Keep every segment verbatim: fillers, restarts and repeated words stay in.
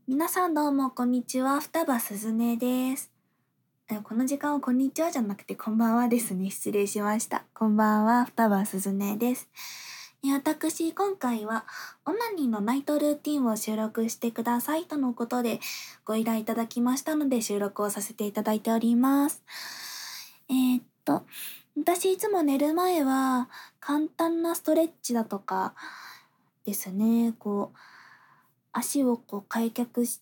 皆さんどうもこんにちは、双葉すずねです。えこの時間はこんにちはじゃなくてこんばんはですね。失礼しました。こんばんは、双葉すずねです。え私、今回はオナニーのナイトルーティンを収録してくださいとのことでご依頼いただきましたので収録をさせていただいております。えーっと、私いつも寝る前は簡単なストレッチだとかですね、こう、足をこう開脚して、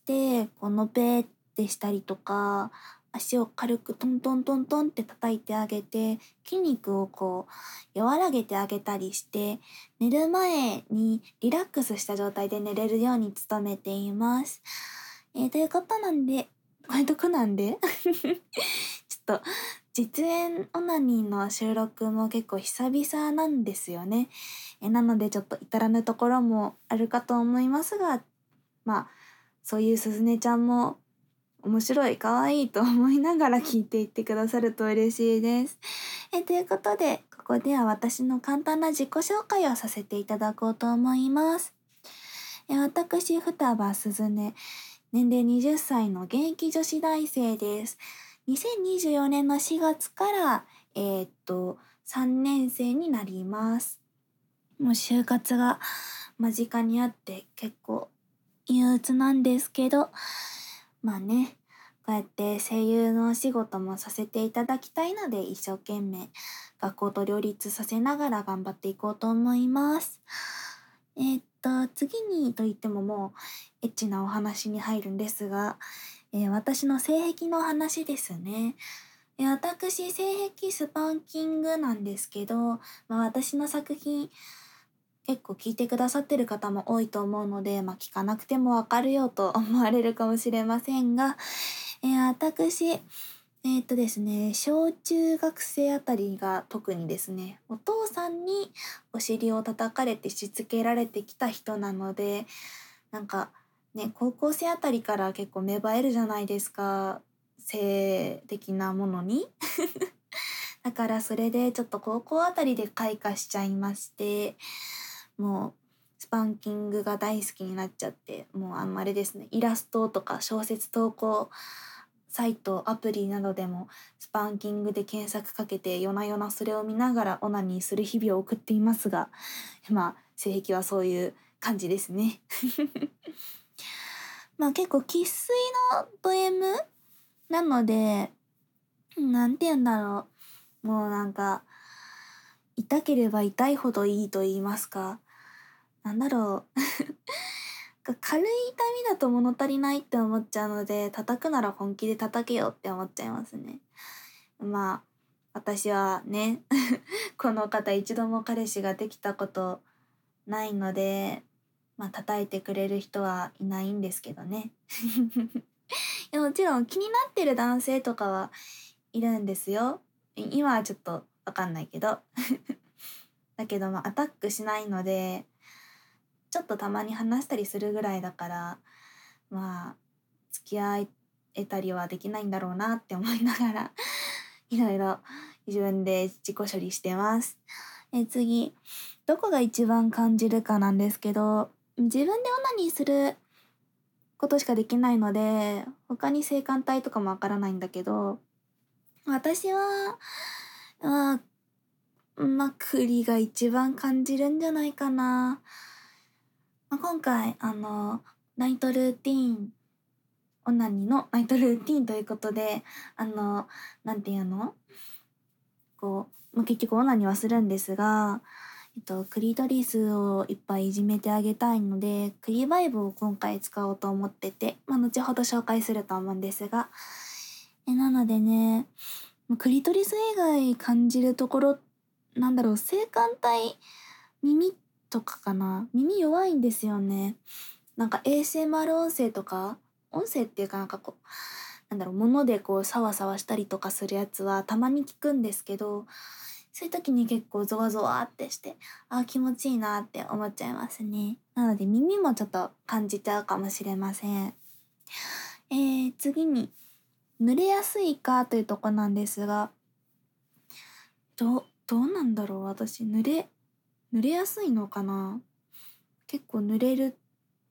こうのべーってしたりとか、足を軽くトントントントンって叩いてあげて、筋肉をこう和らげてあげたりして、寝る前にリラックスした状態で寝れるように努めています。えーということなんで、こういうとこなんでちょっと実演オナニーの収録も結構久々なんですよね。えなのでちょっと至らぬところもあるかと思いますが、まあそういうすずねちゃんも面白い可愛いと思いながら聞いていってくださると嬉しいです。えということでここでは私の簡単な自己紹介をさせていただこうと思います。え私双葉すずね、年齢はたちの現役女子大生です。にせんにじゅうよねんのしがつからえー、っとさんねん生になります。もう就活が間近にあって結構憂鬱なんですけど、まあね、こうやって声優のお仕事もさせていただきたいので一生懸命学校と両立させながら頑張っていこうと思います。えーっと、次にと言ってももうエッチなお話に入るんですが、えー私の性癖の話ですね。えー私、性癖スパンキングなんですけど、まあ私の作品結構聞いてくださってる方も多いと思うので、まあ聞かなくてもわかるよと思われるかもしれませんが、えー私、えーっとですね、小中学生あたりが特にですね、お父さんにお尻を叩かれてしつけられてきた人なので、なんかね、高校生あたりから結構芽生えるじゃないですか、性的なものに。だからそれでちょっと高校あたりで開花しちゃいまして、もうスパンキングが大好きになっちゃって、もうあんまりですね、イラストとか小説投稿サイト、アプリなどでもスパンキングで検索かけて夜な夜なそれを見ながらオナニーする日々を送っていますが、まあ性癖はそういう感じですね。まあ結構生粋のド M なので、なんて言うんだろう。もうなんか、痛ければ痛いほどいいと言いますか。なんだろう。軽い痛みだと物足りないって思っちゃうので、叩くなら本気で叩けよって思っちゃいますね。まあ、私はね、この方一度も彼氏ができたことないので、まあ叩いてくれる人はいないんですけどね。いやもちろん気になってる男性とかはいるんですよ。今はちょっとわかんないけど。だけどまあアタックしないので、ちょっとたまに話したりするぐらいだから、まあ、付き合えたりはできないんだろうなって思いながら、いろいろ自分で自己処理してます。え、次、どこが一番感じるかなんですけど、自分でオナニーすることしかできないので、他に性感帯とかもわからないんだけど、私は、まあ、まあ、栗が一番感じるんじゃないかな。まあ、今回、あの、ナイトルーティーン、オナニーのナイトルーティーンということで、あの、なんていうのこう、まあ、結局オナニーはするんですが、えっと、クリトリスをいっぱいいじめてあげたいので、クリバイブを今回使おうと思ってて、まあ、後ほど紹介すると思うんですが、え、なのでね、クリトリス以外感じるところ、なんだろう、性感帯、耳とかかな。耳弱いんですよね。なんか エーエスエムアール 音声とか、音声っていうかなんかこう、なんだろう、物でこう、サワサワしたりとかするやつはたまに聞くんですけど、そういう時に結構ゾワゾワってして、あー気持ちいいなって思っちゃいますね。なので耳もちょっと感じちゃうかもしれません。えー、次に、濡れやすいかというとこなんですが、どう、どうなんだろう私、濡れ、濡れやすいのかな。結構濡れる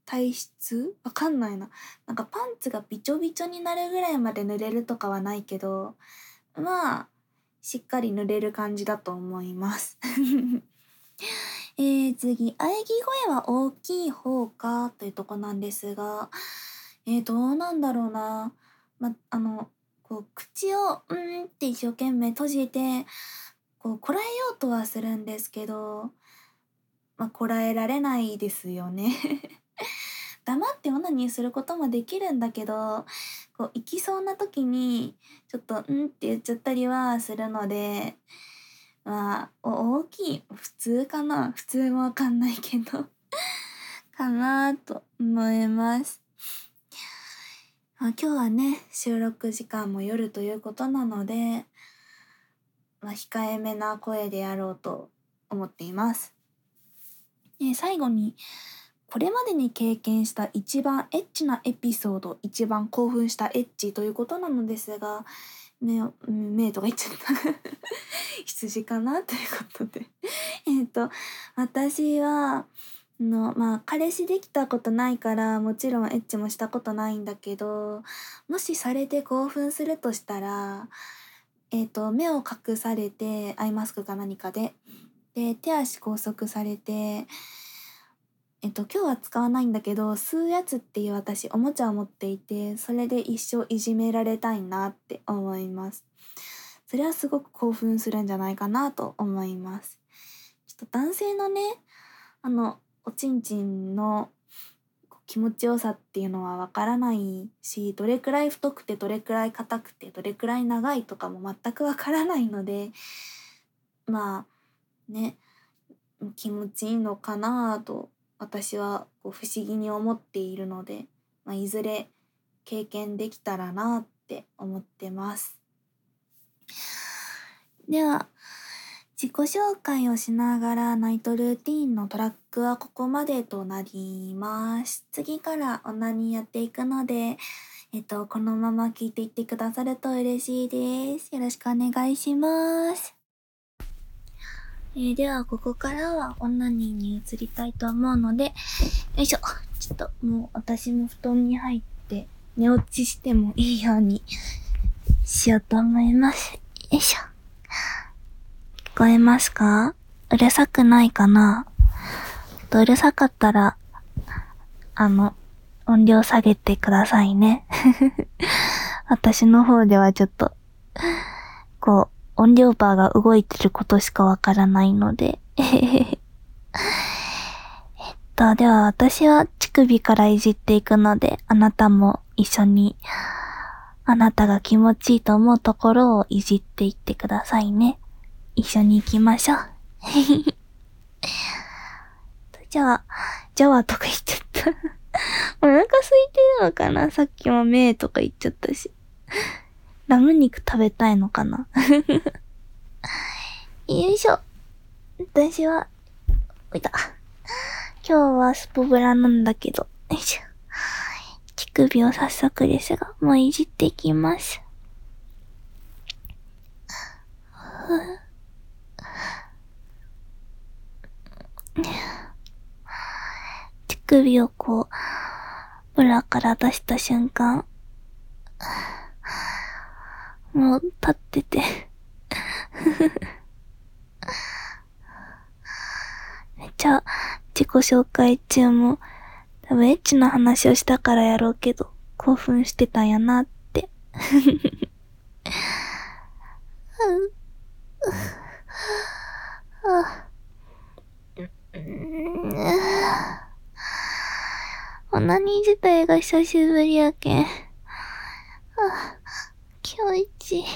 体質わかんないな。なんかパンツがびちょびちょになるぐらいまで濡れるとかはないけど、まあ、しっかり濡れる感じだと思います。えー、次、喘ぎ声は大きい方かというとこなんですが、えー、どうなんだろうな。ま、あの、こう、口を、うーんって一生懸命閉じて、こう、こらえようとはするんですけど、まあ、こらえられないですよね。黙ってオナニーすることもできるんだけど、こう、行きそうな時に、ちょっと、うんって言っちゃったりはするので、まあ、お大きい、普通かな普通もわかんないけどかなと思います。まあ、今日はね、収録時間も夜ということなので、まあ、控えめな声でやろうと思っています。で、最後に、これまでに経験した一番エッチなエピソード、一番興奮したエッチということなのですが、目を、目とか言っちゃった。羊かなということで。えっと、私は、の、まあ、彼氏できたことないから、もちろんエッチもしたことないんだけど、もしされて興奮するとしたら、えっと、目を隠されて、アイマスクか何かで、で、手足拘束されて、えっと、今日は使わないんだけど、吸うやつっていう私、おもちゃを持っていて、それで一生いじめられたいなって思います。それはすごく興奮するんじゃないかなと思います。ちょっと男性のね、あの、おちんちんの気持ちよさっていうのはわからないし、どれくらい太くてどれくらい硬くてどれくらい長いとかも全くわからないので、まあね、気持ちいいのかなと私はこう不思議に思っているので、まあ、いずれ経験できたらなって思ってます。では、自己紹介をしながらナイトルーティーンのトラックはここまでとなります。次からオナニーやっていくので、えっと、このまま聞いていってくださると嬉しいです。よろしくお願いします。えー、では、ここからはオナニーに移りたいと思うので、よいしょ。ちょっともう私も布団に入って寝落ちしてもいいようにしようと思います。よいしょ。聞こえますか？うるさくないかな？とうるさかったら、あの、音量下げてくださいね。私の方ではちょっと、こう、音量バーが動いてることしかわからないので。えっと、では私は乳首からいじっていくので、あなたも一緒に、あなたが気持ちいいと思うところをいじっていってくださいね。一緒に行きましょう。じゃあ、じゃあとか言っちゃった。お腹空いてるのかな？さっきも目とか言っちゃったし。ラム肉食べたいのかな？よいしょ。私は、おいた。今日はスポブラなんだけど、よいしょ。乳首を早速ですが、もういじっていきます。乳首をこう、ブラから出した瞬間、もう立ってて、めっちゃ自己紹介中も、多分エッチな話をしたからやろうけど、興奮してたんやなって。オナニー自体が久しぶりやけん。今日一。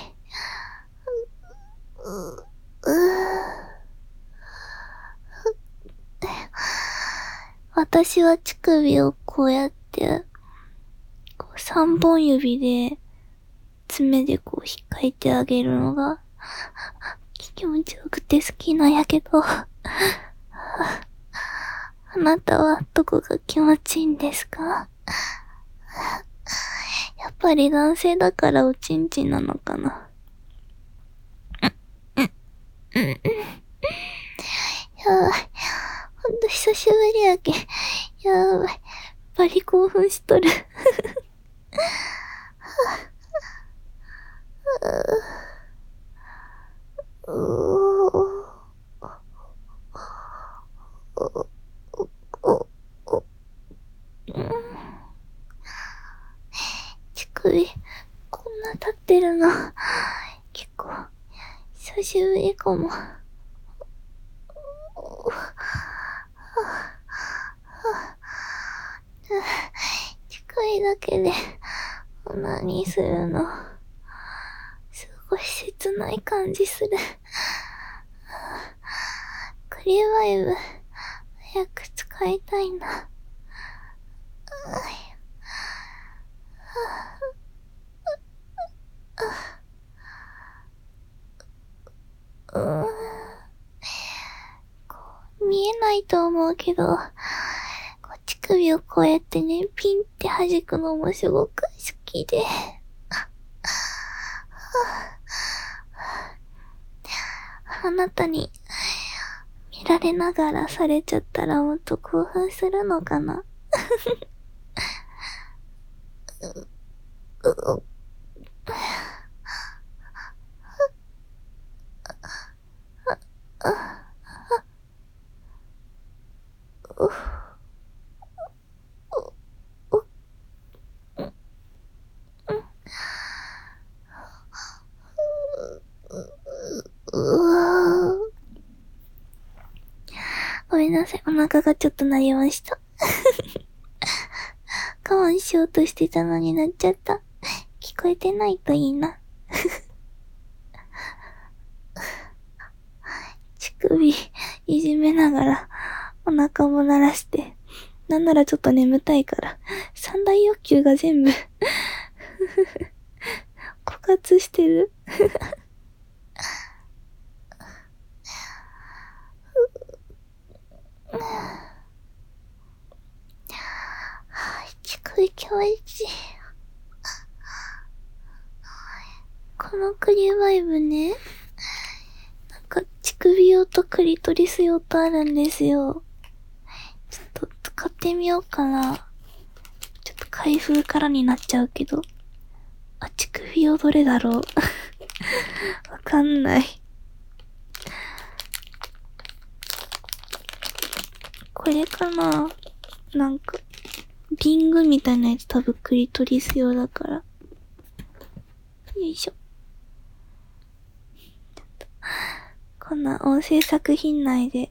私は乳首をこうやって、こう三本指で、爪でこう引っかいてあげるのが、気持ちよくて好きなんやけど、あなたはどこが気持ちいいんですか？やっぱり男性だからおちんちんなのかな。やばい。ほんと久しぶりやけん。やばい。 ぱり興奮しとる。乳首、こんな立ってるの、結構、久しぶりかも。乳首だけで、何するの？すごい切ない感じする。クリバイブ、早く使いたいな。うーん、こう見えないと思うけど、こう乳首をこうやってね、ピンって弾くのもすごく好きで。あなたに見られながらされちゃったらもっと興奮するのかな。ごめんなさい、お腹がちょっと鳴りました。我慢しようとしてたのになっちゃった。聞こえてないといいな。乳首いじめながらお腹も鳴らして、なんならちょっと眠たいから三大欲求が全部枯渇してる。乳首気持ちいい。このクリバイブね、なんか乳首用とクリトリス用とあるんですよ。ちょっと使ってみようかな。ちょっと開封からになっちゃうけど。あ、乳首用どれだろう。わかんない。これかな？なんか、リングみたいなやつ多分クリトリス用だから。よいしょ。ちょっとこんな音声作品内で、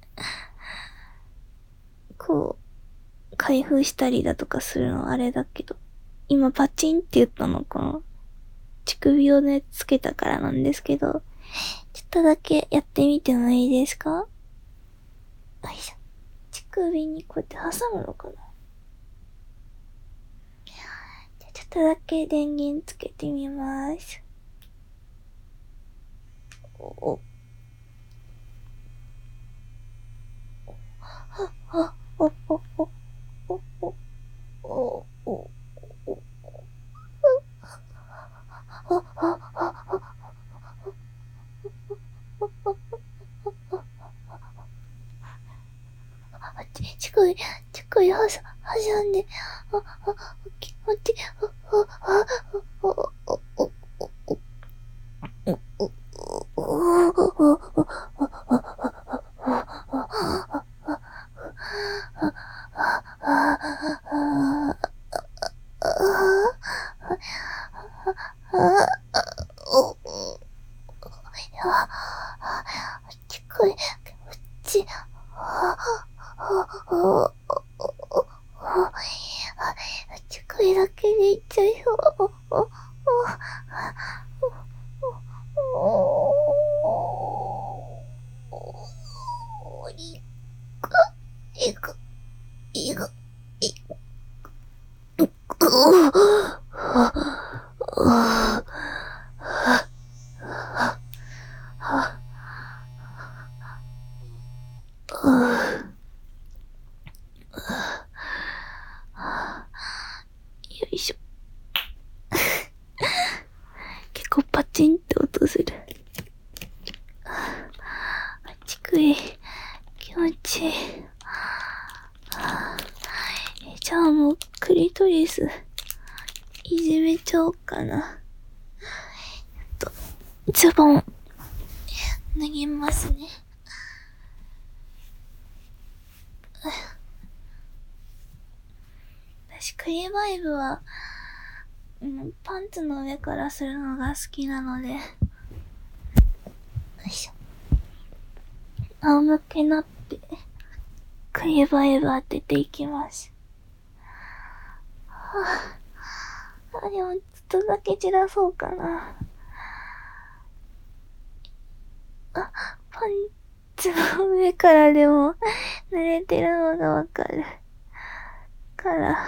こう、開封したりだとかするのはあれだけど、今パチンって言ったのかな？乳首用のやつつけたからなんですけど、ちょっとだけやってみてもいいですか？よいしょ。乳首にこうやって挟むのかな？じゃあちょっとだけ電源つけてみます。おお。あ、お、お、お、お、お、お、お、お、ちこい、ちこいはさ、挟んで、あ、あ、おき、おき、あ、あ、あ、お、お、お、お、お、お、だけでいっちゃいそう。いく、いく、いく、いく、よいしょ。結構パチンって音する。乳首気持ちいい。じゃあもドレス、いじめちゃおうかな。と、ズボン、脱ぎますね。私、クリバイブは、うん、パンツの上からするのが好きなので、よいしょ。仰向けになって、クリバイブ当てていきます。はぁ、あ、でも、ちょっとだけ散らそうかな。あ、パンツの上からでも、濡れてるのがわかる。から、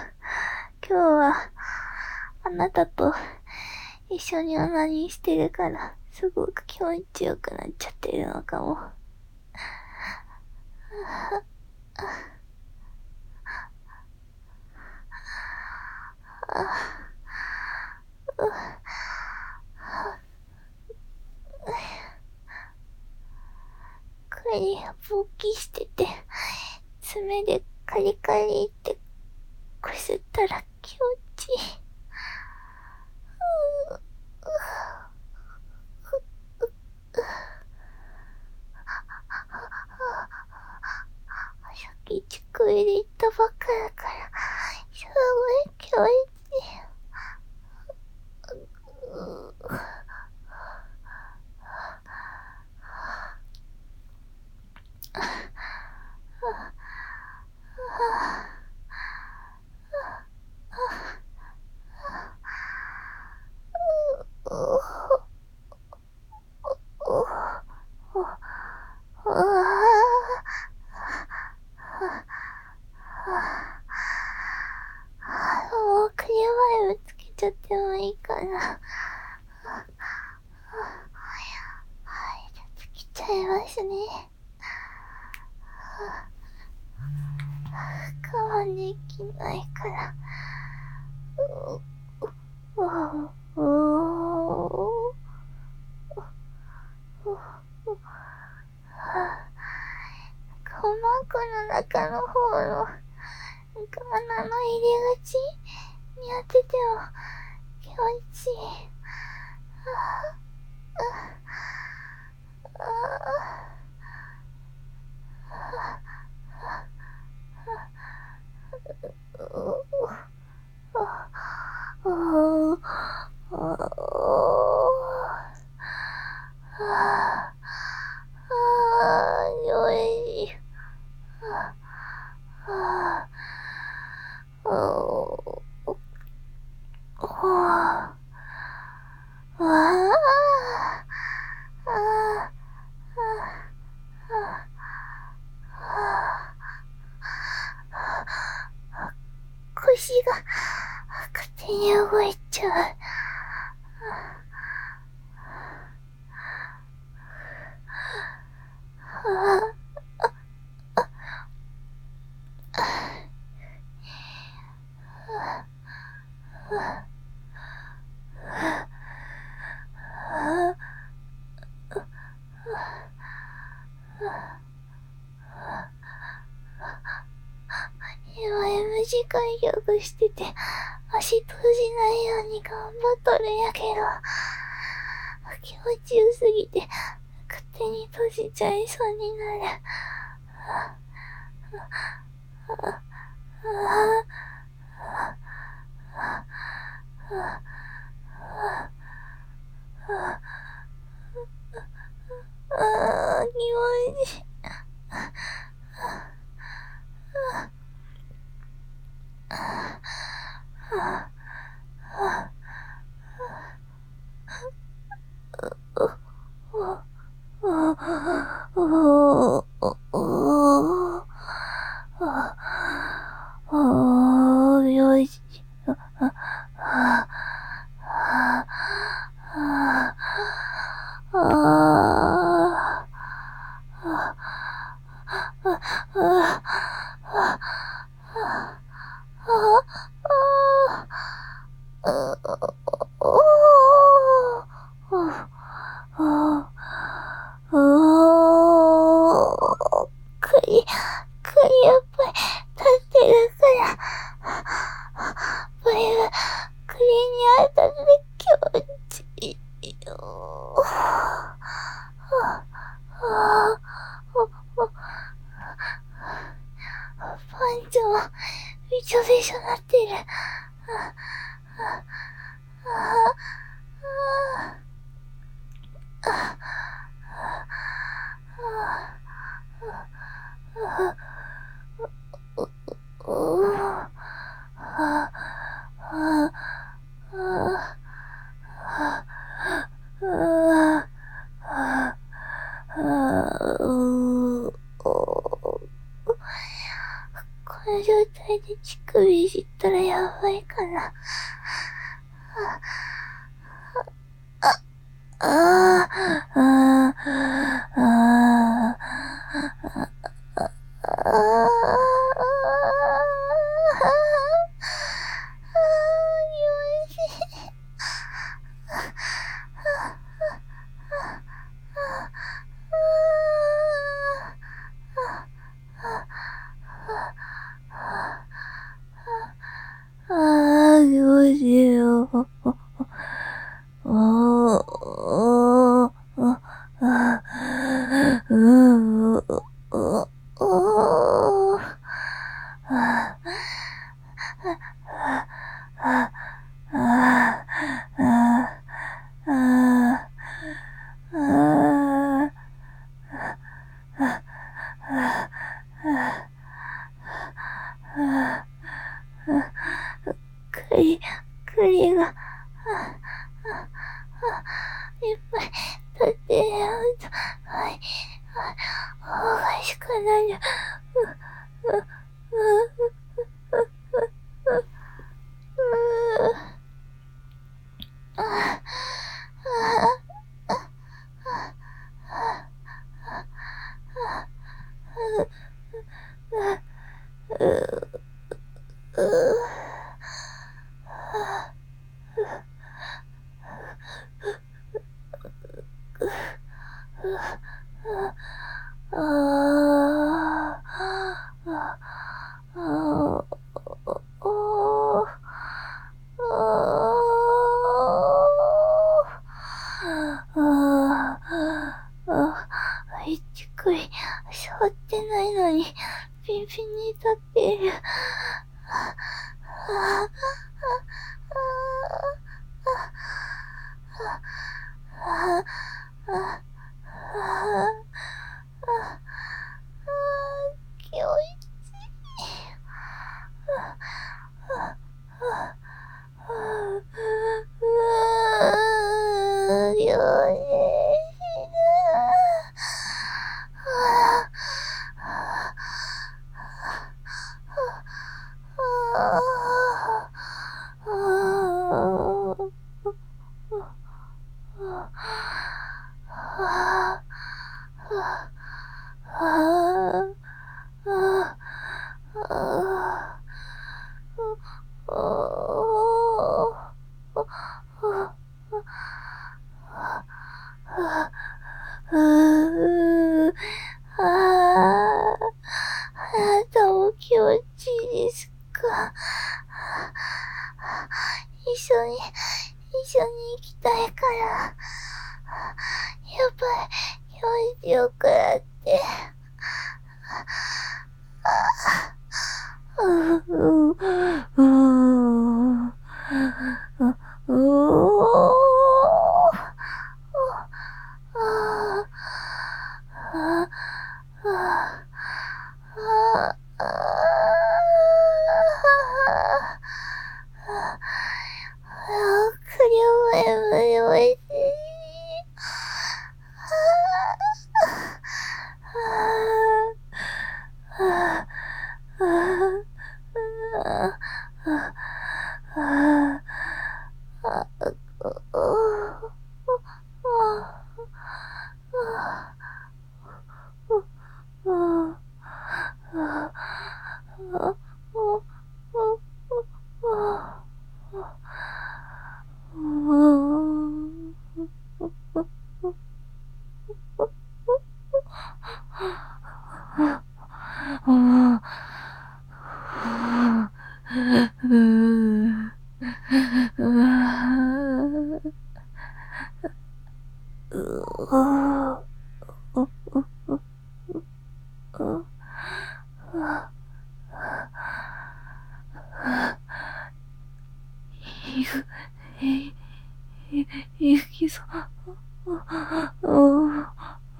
今日は、あなたと一緒にオナニーしてるから、すごく気持ちよくなっちゃってるのかも。これ、勃起してて、爪でカリカリってこすったら気持ちいい。さっき乳首で行ったばっかだから、すごい気持ちいい。もうクリアバイブつけちゃってもいいかな。はい、じゃあつけちゃいますね。我慢できないから。おおお鼓膜の中の方の穴の入り口に当てても気持ちいい。腰が勝手に動いちゃう。今 エム 字開脚してて足閉じないように頑張っとるんやけど、気持ちよすぎて勝手に閉じちゃいそうになる。あー、気持ちいい。よし。 この状態で乳首いじったらやばいかな。ああ、ああ、ああ、ああ、どうしよう。おー、おー、あ、うー、お、おー、あ、あ、あ、あ、あ、あ、栗、栗が、いっぱい立ってると、はい、おかしくなる。乳首、触ってないのに、ピンピンに立っている。気持ちいい。気持ちいいですか？一緒に、一緒に行きたいから、やっぱり気持ちよくなって、ううううゆきさん。おー。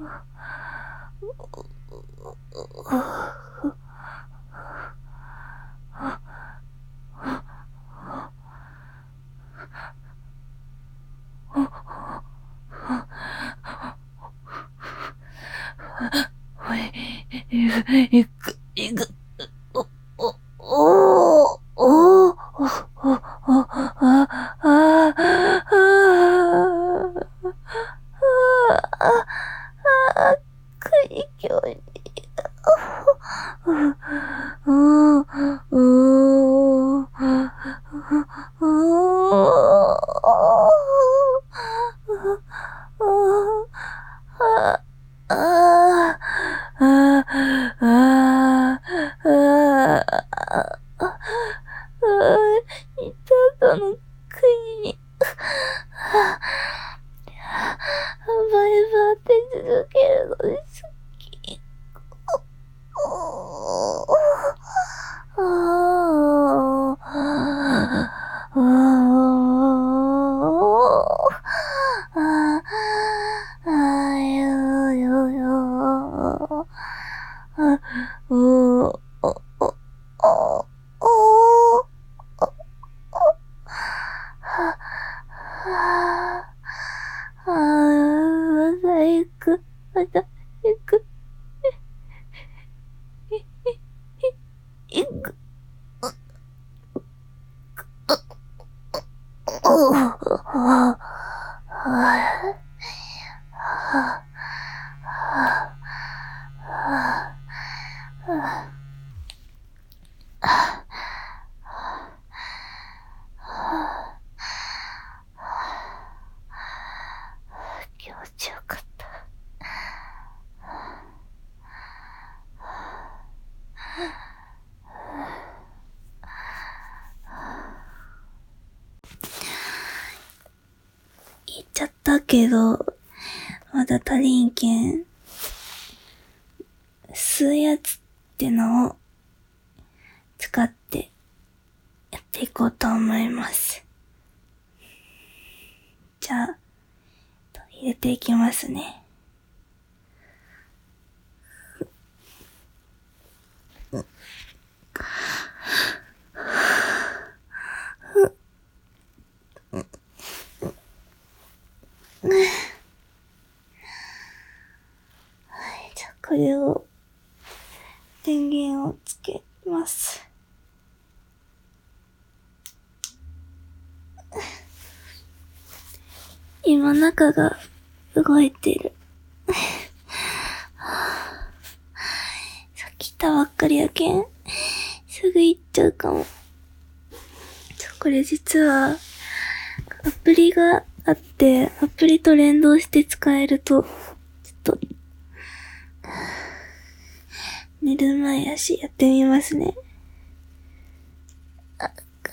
いく、いく、お、お、お、お、お、お、あ、あ、あ、あ、あ、くいきょうに、う、う、う、う、あ、あ、あ、あ、あ、あ、いただの国に、バイバーって続けるのですき。ああ、ああ、あよよよ、あ、お、お、お、お、お、は、は、ああ、また行く、また行く、行く、お、は、は、は、気持ちよかった。言っちゃったけど、まだ足りんけん、吸うやつってのを使ってやっていこうと思います。じゃあ、入れていきますね。はい、じゃあこれを、電源をつけます。今中が動いてる。さっき来たばっかりやけん、すぐ行っちゃうかも。これ実は、アプリがあって、アプリと連動して使えると、ちょっと、寝る前やし、やってみますね。あ、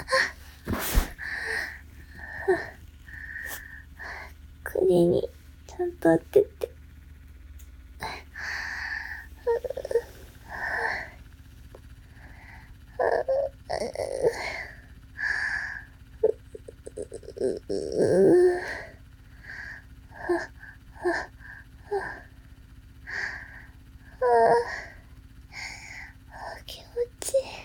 首にちゃんと当てて。気持ちいい。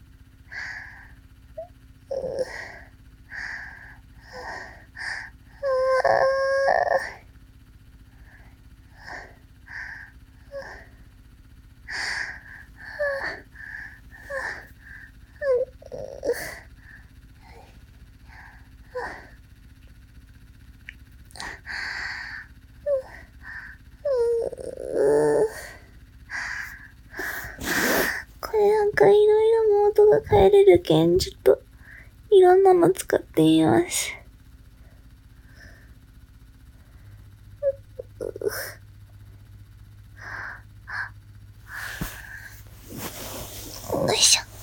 これなんかいろいろモードが変えれるけん、ちょっといろんなの使ってみます。よいしょ。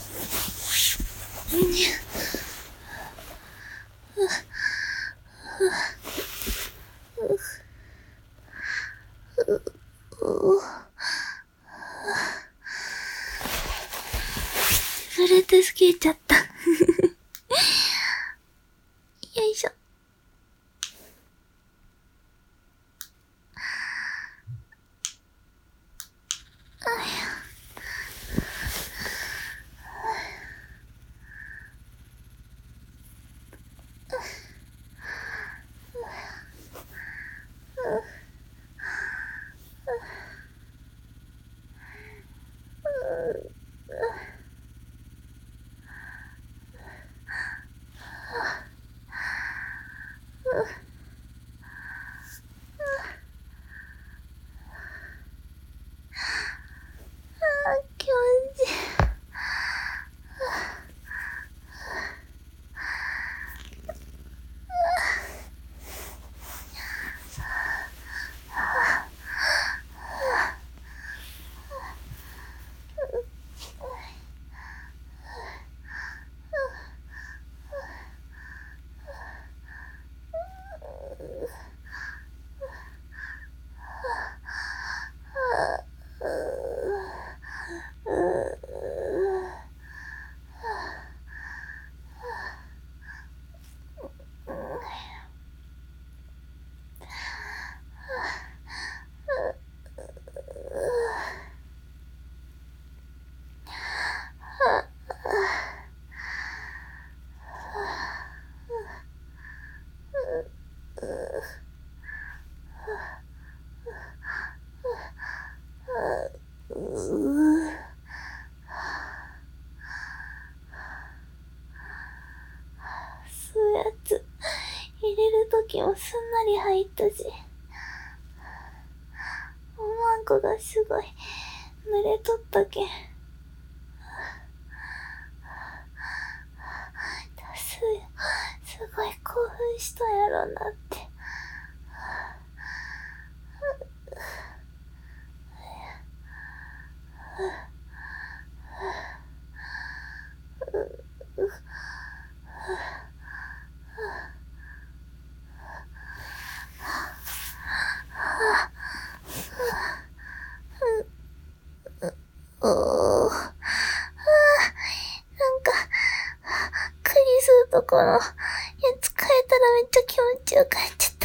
ブルートゥース消えちゃった。 気持ちいい。吸うやつ入れるときもすんなり入ったし、おまんこがすごい濡れとったけん、すすごい興奮したんやろなって。おー、なんかクリするところやつ変えたらめっちゃ気持ちよくなっちゃった。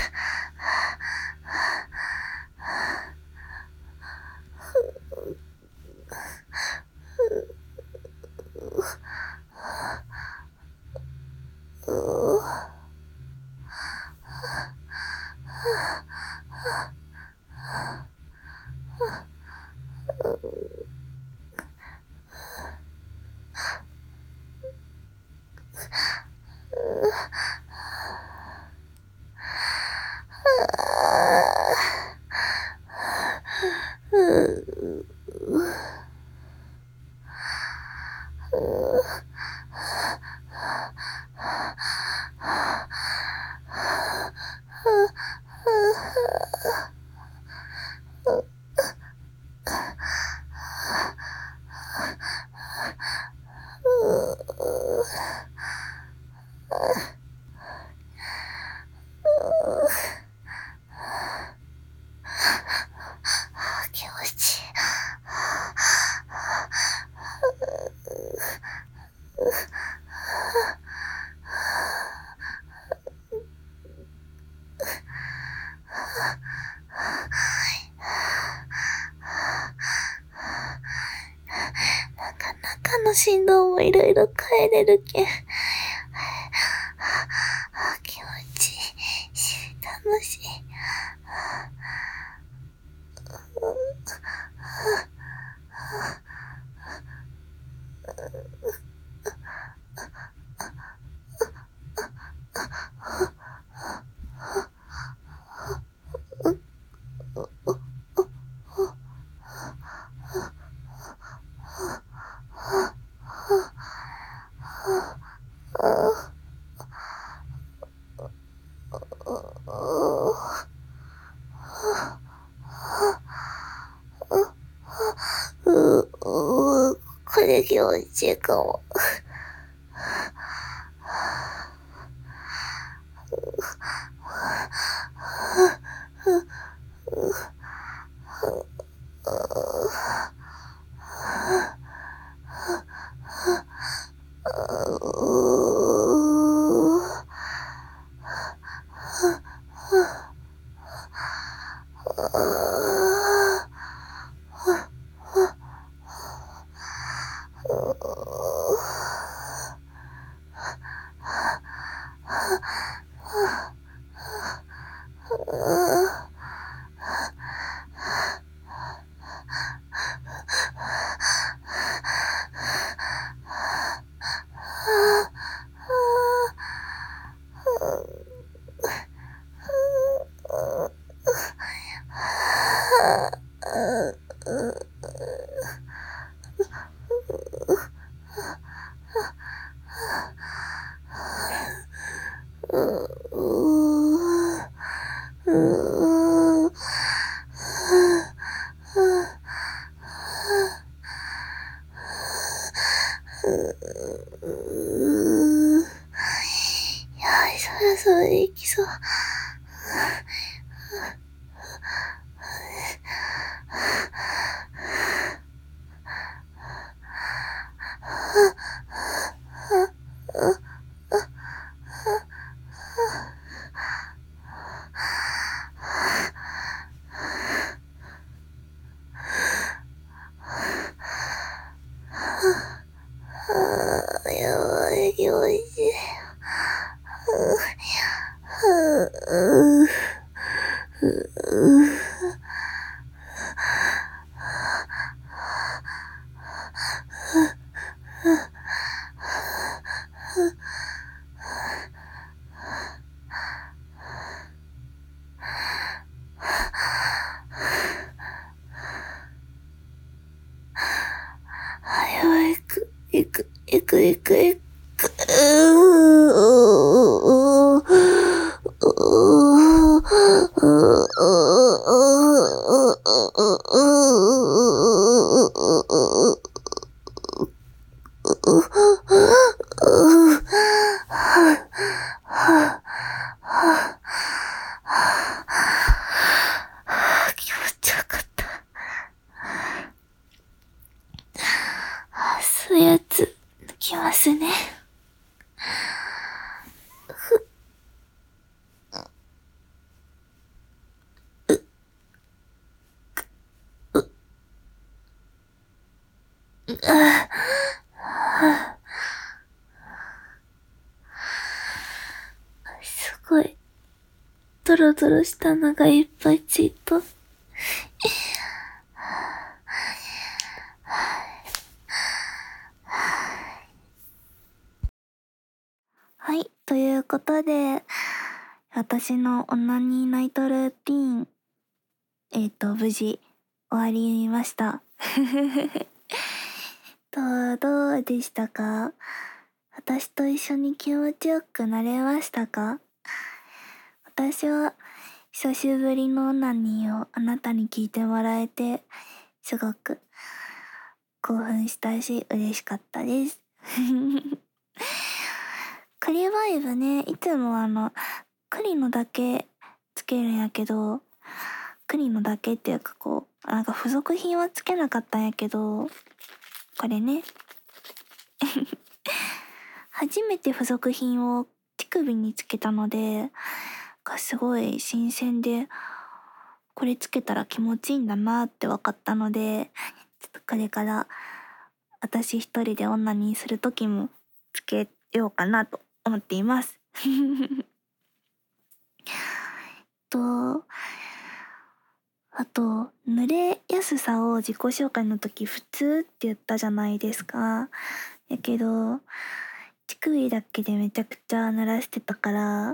気持ちいい。なんか中の振動もいろいろ変えれるけん。気持ちいいし、楽しい。これ気持ちいいかも。 そろそろできそう。やばい、気持ちいい。早く、行く、行く、行く、行く。気持ちよかった。そういうやつ、抜きますね。すごい、ドロドロしたのがいっぱいついた。はい、ということで、私のオナニーナイトルーティーン、えっと、無事終わりました。どう、どうでしたか？私と一緒に気持ちよくなれましたか？私は久しぶりのオナニーをあなたに聞いてもらえて、すごく興奮したし嬉しかったです。栗バイブね、いつもあの、栗のだけつけるんやけど、栗のだけっていうかこう、なんか付属品はつけなかったんやけど、これね。初めて付属品を乳首につけたので、がすごい新鮮で、これつけたら気持ちいいんだなって分かったので、ちょっとこれから私一人でオナニーするときもつけようかなと思っています。と、あと、濡れやすさを自己紹介の時普通って言ったじゃないですか。やけど、乳首だけでめちゃくちゃ濡らしてたから、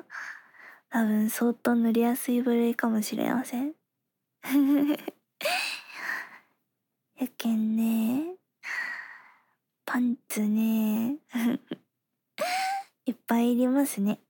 多分相当濡れやすい部類かもしれません。やけんね、パンツね、いっぱいいりますね。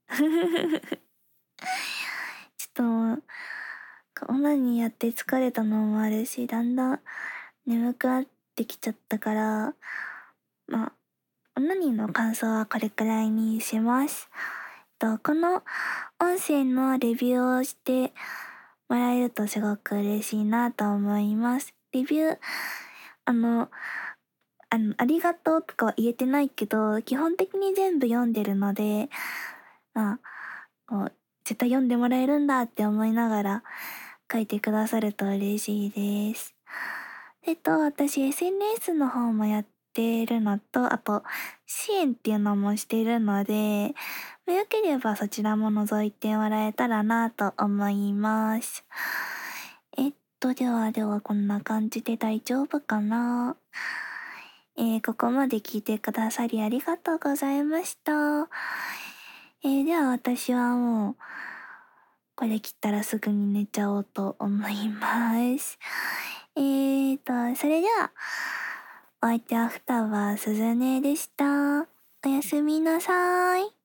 ちょっともう、オナニーやって疲れたのもあるし、だんだん眠くなってきちゃったから、まあ、オナニーの感想はこれくらいにします。と、この音声のレビューをしてもらえるとすごく嬉しいなと思います。レビュー、あの、あの、ありがとうとかは言えてないけど、基本的に全部読んでるので、まあ、こう、絶対読んでもらえるんだって思いながら書いてくださると嬉しいです。えっと、私 エスエヌエス の方もやってるのと、あと、支援っていうのもしてるので、よければそちらも覗いてもらえたらなと思います。えっと、ではではこんな感じで大丈夫かな？えー、ここまで聞いてくださりありがとうございました。えー、では私はもう、これ切ったらすぐに寝ちゃおうと思います。えーと、それでは、お相手は双葉すずねでした。おやすみなさーい。